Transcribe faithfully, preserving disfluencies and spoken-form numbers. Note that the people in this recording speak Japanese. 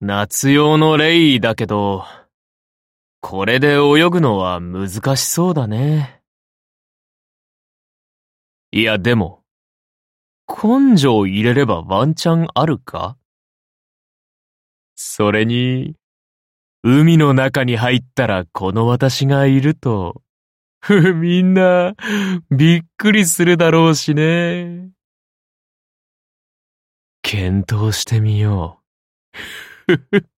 夏用のレイだけど、これで泳ぐのは難しそうだね。いやでも、根性入れればワンチャンあるか？それに、海の中に入ったらこの私がいると、みんな、びっくりするだろうしね。検討してみよう。